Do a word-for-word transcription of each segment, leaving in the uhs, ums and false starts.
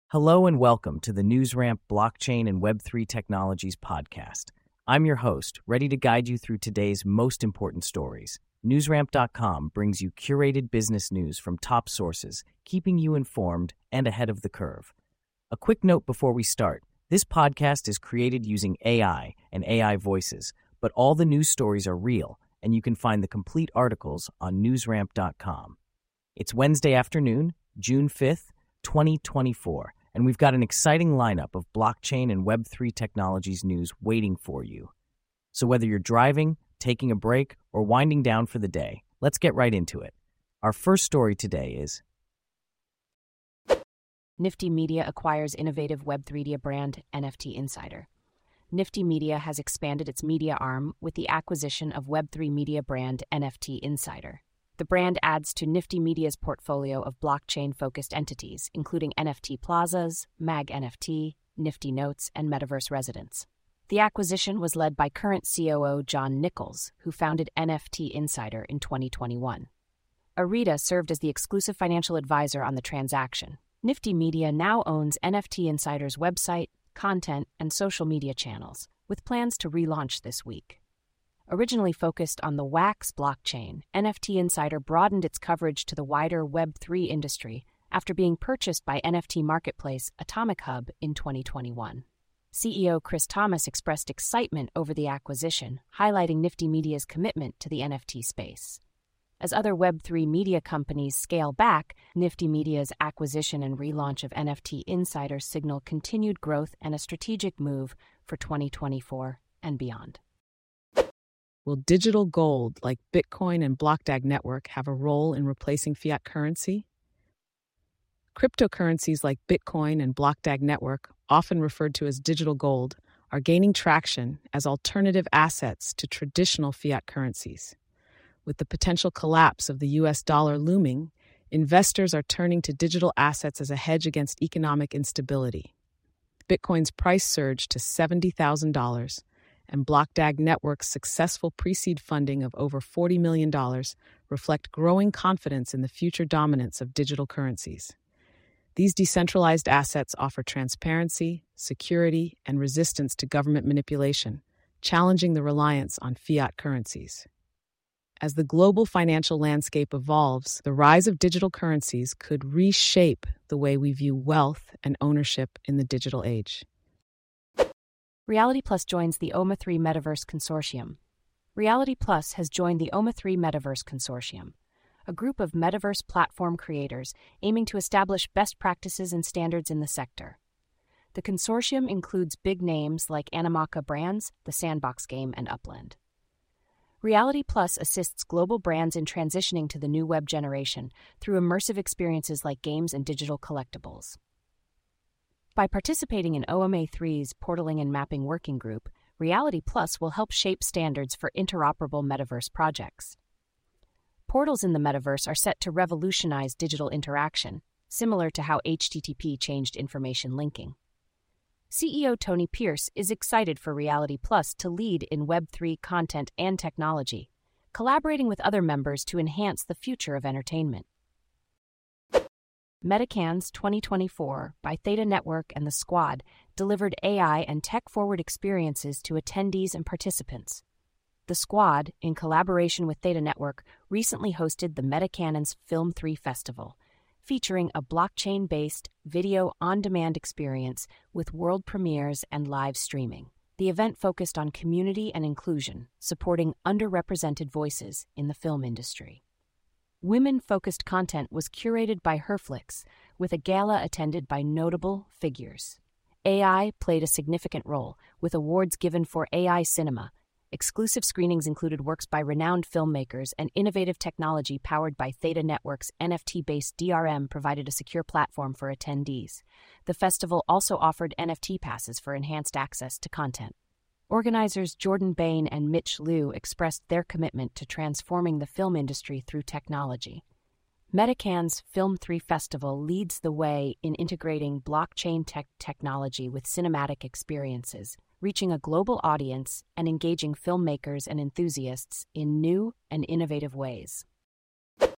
Hello and welcome to the NewsRamp Blockchain and Web three Technologies podcast. I'm your host, ready to guide you through today's most important stories. NewsRamp dot com brings you curated business news from top sources, keeping you informed and ahead of the curve. A quick note before we start. This podcast is created using A I and A I voices, but all the news stories are real, and you can find the complete articles on NewsRamp dot com. It's Wednesday afternoon, June fifth, twenty twenty-four, and we've got an exciting lineup of blockchain and Web three technologies news waiting for you. So whether you're driving, taking a break, or winding down for the day, let's get right into it. Our first story today is Nifty Media acquires innovative Web three media brand N F T Insider. Nifty Media has expanded its media arm with the acquisition of Web three media brand N F T Insider. The brand adds to Nifty Media's portfolio of blockchain-focused entities, including N F T Plazas, Mag N F T, Nifty Notes, and Metaverse Residence. The acquisition was led by current C O O John Nichols, who founded N F T Insider in twenty twenty-one. Arita served as the exclusive financial advisor on the transaction. Nifty Media now owns N F T Insider's website, content, and social media channels, with plans to relaunch this week. Originally focused on the Wax blockchain, N F T Insider broadened its coverage to the wider Web three industry after being purchased by N F T marketplace Atomic Hub in twenty twenty-one. C E O Chris Thomas expressed excitement over the acquisition, highlighting Nifty Media's commitment to the N F T space. As other Web three media companies scale back, Nifty Media's acquisition and relaunch of N F T Insider signal continued growth and a strategic move for twenty twenty-four and beyond. Will digital gold like Bitcoin and Blockdag Network have a role in replacing fiat currency? Cryptocurrencies like Bitcoin and Blockdag Network, often referred to as digital gold, are gaining traction as alternative assets to traditional fiat currencies. With the potential collapse of the U S dollar looming, investors are turning to digital assets as a hedge against economic instability. Bitcoin's price surged to seventy thousand dollars, and Blockdag Network's successful pre-seed funding of over forty million dollars reflect growing confidence in the future dominance of digital currencies. These decentralized assets offer transparency, security, and resistance to government manipulation, challenging the reliance on fiat currencies. As the global financial landscape evolves, the rise of digital currencies could reshape the way we view wealth and ownership in the digital age. Reality Plus joins the O M A three Metaverse Consortium. Reality Plus has joined the O M A three Metaverse Consortium, a group of metaverse platform creators aiming to establish best practices and standards in the sector. The consortium includes big names like Animoca Brands, The Sandbox Game, and Upland. Reality Plus assists global brands in transitioning to the new web generation through immersive experiences like games and digital collectibles. By participating in O M A three's Portaling and Mapping Working Group, Reality Plus will help shape standards for interoperable metaverse projects. Portals in the metaverse are set to revolutionize digital interaction, similar to how H T T P changed information linking. C E O Tony Pierce is excited for Reality Plus to lead in Web three content and technology, collaborating with other members to enhance the future of entertainment. MetaCans twenty twenty-four by Theta Network and The Squad delivered A I and tech-forward experiences to attendees and participants. The Squad, in collaboration with Theta Network, recently hosted the MetaCannons Film three Festival, featuring a blockchain-based video on-demand experience with world premieres and live streaming. The event focused on community and inclusion, supporting underrepresented voices in the film industry. Women-focused content was curated by Herflix, with a gala attended by notable figures. A I played a significant role, with awards given for A I cinema. Exclusive screenings included works by renowned filmmakers, and innovative technology powered by Theta Network's N F T-based D R M provided a secure platform for attendees. The festival also offered N F T passes for enhanced access to content. Organizers Jordan Bain and Mitch Liu expressed their commitment to transforming the film industry through technology. MetaCans Film three Festival leads the way in integrating blockchain tech technology with cinematic experiences, reaching a global audience and engaging filmmakers and enthusiasts in new and innovative ways.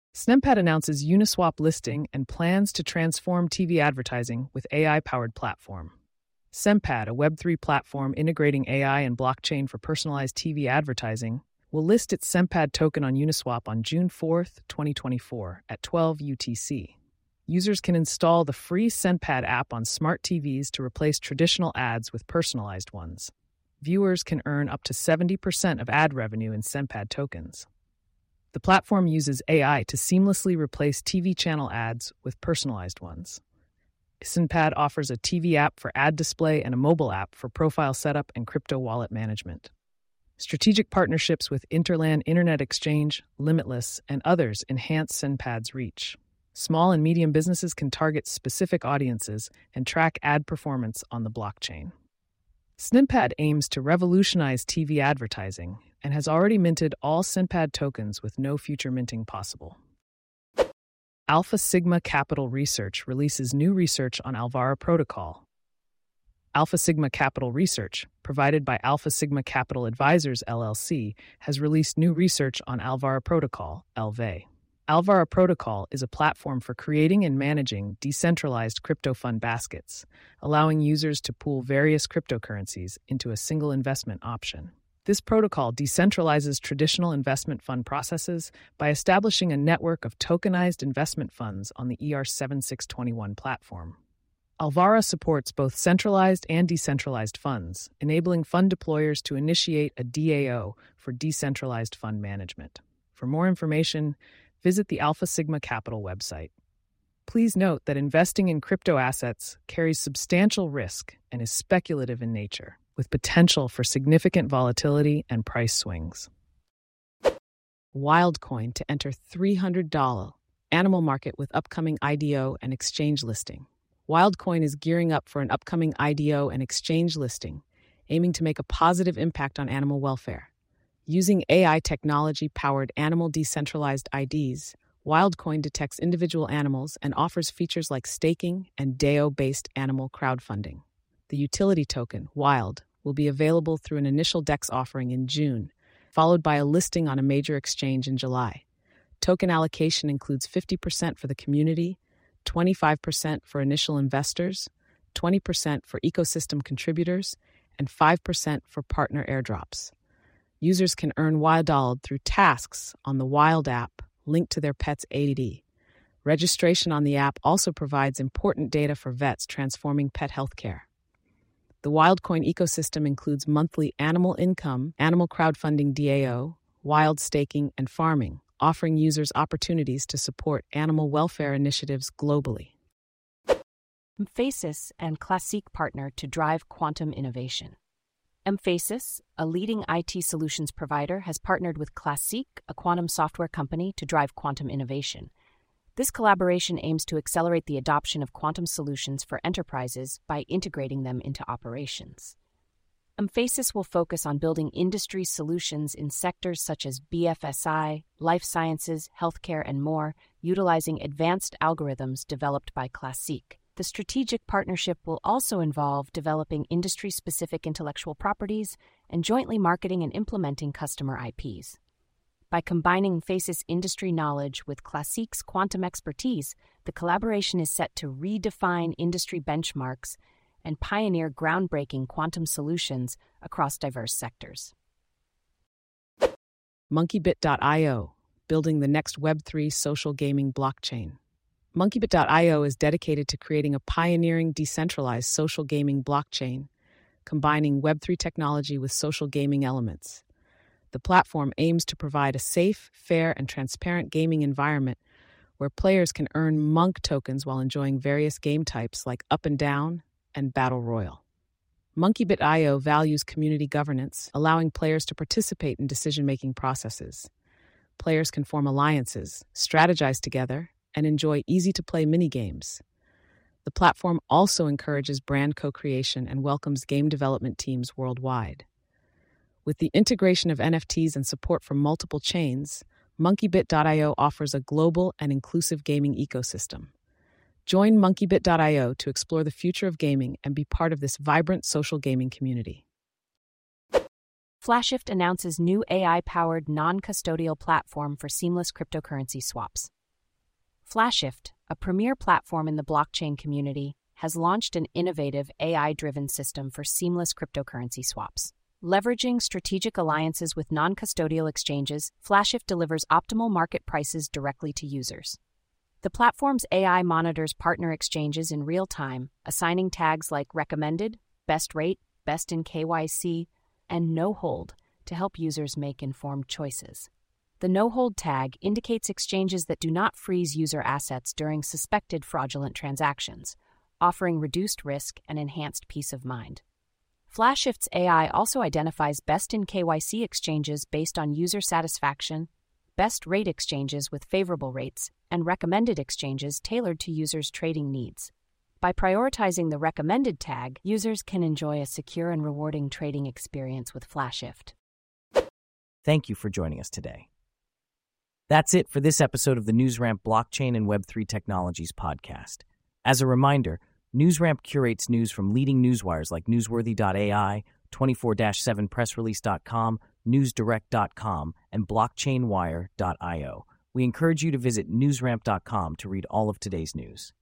Snempad announces Uniswap listing and plans to transform T V advertising with A I-powered platform. Snempad, a Web three platform integrating A I and blockchain for personalized T V advertising, will list its Snempad token on Uniswap on June fourth, twenty twenty-four at twelve U T C. Users can install the free Snempad app on smart T Vs to replace traditional ads with personalized ones. Viewers can earn up to seventy percent of ad revenue in Snempad tokens. The platform uses A I to seamlessly replace T V channel ads with personalized ones. Snempad offers a T V app for ad display and a mobile app for profile setup and crypto wallet management. Strategic partnerships with Interland Internet Exchange, Limitless, and others enhance Snempad's reach. Small and medium businesses can target specific audiences and track ad performance on the blockchain. Snempad aims to revolutionize T V advertising and has already minted all Snempad tokens with no future minting possible. Alpha Sigma Capital Research releases new research on Alvaro Protocol. Alpha Sigma Capital Research, provided by Alpha Sigma Capital Advisors L L C, has released new research on Alvaro Protocol, L V A. Alvaro Protocol is a platform for creating and managing decentralized crypto fund baskets, allowing users to pool various cryptocurrencies into a single investment option. This protocol decentralizes traditional investment fund processes by establishing a network of tokenized investment funds on the E R seventy-six twenty-one platform. Alvaro supports both centralized and decentralized funds, enabling fund deployers to initiate a D A O for decentralized fund management. For more information, visit the Alpha Sigma Capital website. Please note that investing in crypto assets carries substantial risk and is speculative in nature, with potential for significant volatility and price swings. WildCoin to enter three hundred dollars animal market with upcoming I D O and exchange listing. WildCoin is gearing up for an upcoming I D O and exchange listing, aiming to make a positive impact on animal welfare. Using A I technology-powered animal decentralized I Ds, WildCoin detects individual animals and offers features like staking and D A O-based animal crowdfunding. The utility token, Wild, will be available through an initial DEX offering in June, followed by a listing on a major exchange in July. Token allocation includes fifty percent for the community, twenty-five percent for initial investors, twenty percent for ecosystem contributors, and five percent for partner airdrops. Users can earn Wild through tasks on the Wild app linked to their pet's A D. Registration on the app also provides important data for vets transforming pet healthcare. The WildCoin ecosystem includes monthly animal income, animal crowdfunding D A O, wild staking, and farming, offering users opportunities to support animal welfare initiatives globally. Mphasis and Classique partner to drive quantum innovation. Mphasis, a leading I T solutions provider, has partnered with Classique, a quantum software company, to drive quantum innovation. This collaboration aims to accelerate the adoption of quantum solutions for enterprises by integrating them into operations. Mphasis will focus on building industry solutions in sectors such as B F S I, life sciences, healthcare, and more, utilizing advanced algorithms developed by Classique. The strategic partnership will also involve developing industry-specific intellectual properties and jointly marketing and implementing customer I Ps. By combining Mphasis industry knowledge with Classique's quantum expertise, the collaboration is set to redefine industry benchmarks and pioneer groundbreaking quantum solutions across diverse sectors. Monkeybit dot io, building the next Web three social gaming blockchain. Monkeybit dot io is dedicated to creating a pioneering decentralized social gaming blockchain, combining Web three technology with social gaming elements. The platform aims to provide a safe, fair, and transparent gaming environment where players can earn Monk tokens while enjoying various game types like Up and Down and Battle Royale. Monkeybit dot io values community governance, allowing players to participate in decision-making processes. Players can form alliances, strategize together, and enjoy easy-to-play mini-games. The platform also encourages brand co-creation and welcomes game development teams worldwide. With the integration of N F Ts and support from multiple chains, Monkeybit dot io offers a global and inclusive gaming ecosystem. Join Monkeybit dot io to explore the future of gaming and be part of this vibrant social gaming community. Flashift announces new A I-powered non-custodial platform for seamless cryptocurrency swaps. Flashift, a premier platform in the blockchain community, has launched an innovative A I-driven system for seamless cryptocurrency swaps. Leveraging strategic alliances with non-custodial exchanges, Flashift delivers optimal market prices directly to users. The platform's A I monitors partner exchanges in real time, assigning tags like recommended, best rate, best in K Y C, and no hold to help users make informed choices. The no-hold tag indicates exchanges that do not freeze user assets during suspected fraudulent transactions, offering reduced risk and enhanced peace of mind. Flashift's A I also identifies best in K Y C exchanges based on user satisfaction, best rate exchanges with favorable rates, and recommended exchanges tailored to users' trading needs. By prioritizing the recommended tag, users can enjoy a secure and rewarding trading experience with Flashift. Thank you for joining us today. That's it for this episode of the NewsRamp Blockchain and Web three Technologies podcast. As a reminder, NewsRamp curates news from leading newswires like newsworthy dot A I, twenty-four seven press release dot com, news direct dot com, and blockchain wire dot io. We encourage you to visit newsramp dot com to read all of today's news.